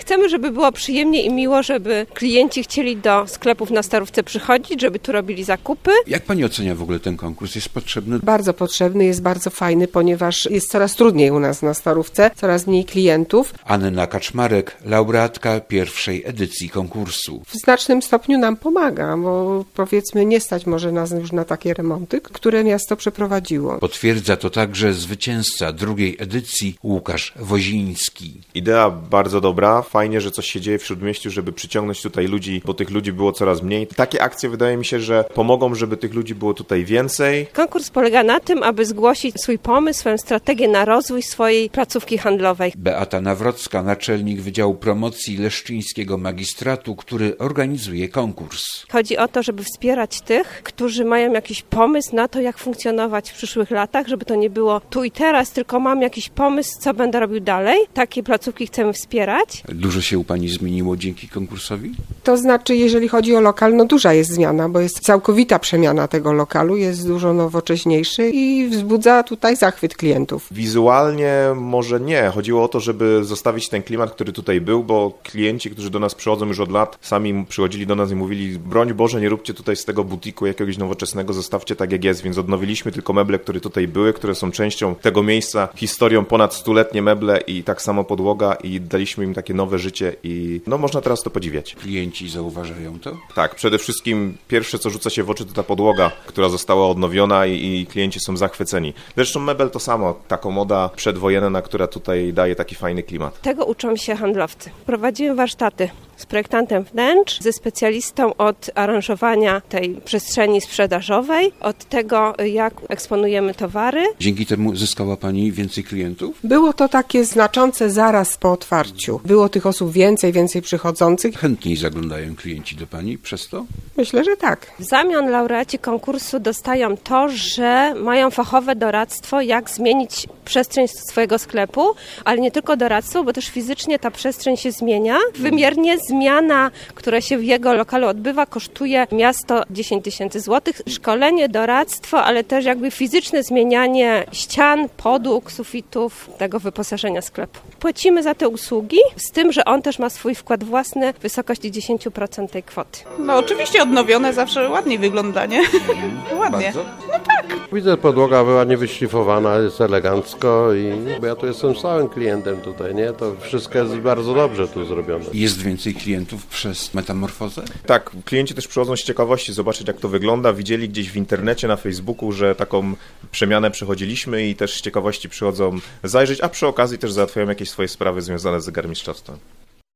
Chcemy, żeby było przyjemnie i miło, żeby klienci chcieli do sklepów na Starówce przychodzić, żeby tu robili zakupy. Jak pani ocenia w ogóle ten konkurs? Jest potrzebny? Bardzo potrzebny, jest bardzo fajny, ponieważ jest coraz trudniej u nas na Starówce, coraz mniej klientów. Anna Kaczmarek, laureatka pierwszej edycji konkursu. W znacznym stopniu nam pomaga, bo powiedzmy nie stać może nas już na takie remonty, które miasto przeprowadziło. Potwierdza to także zwycięzca drugiej edycji Łukasz Woziński. Idea bardzo dobra, fajnie, że coś się dzieje w Śródmieściu, żeby przyciągnąć tutaj ludzi, bo tych ludzi było coraz mniej. Takie akcje wydaje mi się, że pomogą, żeby tych ludzi było tutaj więcej. Konkurs polega na tym, aby zgłosić swój pomysł, swoją strategię na rozwój swojej placówki handlowej. Beata Nawrocka, naczelnik Wydziału Promocji Leszczyńskiego Magistratu, który organizuje konkurs. Chodzi o to, żeby wspierać tych, którzy mają jakiś pomysł na to, jak funkcjonować w przyszłych latach, żeby to nie było tu i teraz, tylko mam jakiś pomysł, co będę robił dalej. Takie placówki chcemy wspierać. Dużo się u pani zmieniło dzięki konkursowi? To znaczy, jeżeli chodzi o lokal, no duża jest zmiana, bo jest całkowita przemiana tego lokalu, jest dużo nowocześniejszy i wzbudza tutaj zachwyt klientów. Wizualnie może nie. Chodziło o to, żeby zostawić ten klimat, który tutaj był, bo klienci, którzy do nas przychodzą już od lat, sami przychodzili do nas i mówili: broń Boże, nie róbcie tutaj z tego butiku jakiegoś nowoczesnego, zostawcie tak jak jest, więc odnowiliśmy tylko meble, które tutaj były, które są częścią tego miejsca, historią ponad 100-letnie meble i tak samo podłoga i daliśmy im takie nowe życie i no można teraz to podziwiać. Klienci zauważają to? Tak, przede wszystkim pierwsze, co rzuca się w oczy, to ta podłoga, która została odnowiona i klienci są zachwyceni. Zresztą mebel to samo, ta komoda przedwojenna, która tutaj daje taki fajny klimat. Tego uczą się handlowcy. Prowadzimy warsztaty z projektantem wnętrz, ze specjalistą od aranżowania tej przestrzeni sprzedażowej, od tego, jak eksponujemy towary. Dzięki temu zyskała pani więcej klientów? Było to takie znaczące zaraz po otwarciu. Było tych osób więcej przychodzących. Chętniej zaglądają klienci do pani przez to? Myślę, że tak. W zamian laureaci konkursu dostają to, że mają fachowe doradztwo, jak zmienić przestrzeń swojego sklepu, ale nie tylko doradztwo, bo też fizycznie ta przestrzeń się zmienia. Wymiernie zmiana, która się w jego lokalu odbywa, kosztuje miasto 10 000 złotych. Szkolenie, doradztwo, ale też jakby fizyczne zmienianie ścian, podłóg, sufitów, tego wyposażenia sklepu. Płacimy za te usługi, z tym, że on też ma swój wkład własny w wysokości 10% tej kwoty. No oczywiście odnowione zawsze ładniej wygląda, nie? Ładnie. Bardzo? Widzę, podłoga była niewyczlifowana, jest elegancko i bo ja tu jestem stałym klientem tutaj, nie? To wszystko jest bardzo dobrze tu zrobione. Jest więcej klientów przez metamorfozę? Tak, klienci też przychodzą z ciekawości zobaczyć, jak to wygląda. Widzieli gdzieś w internecie, na Facebooku, że taką przemianę przechodziliśmy i też z ciekawości przychodzą zajrzeć, a przy okazji też załatwiają jakieś swoje sprawy związane z zegarmistrzostwem.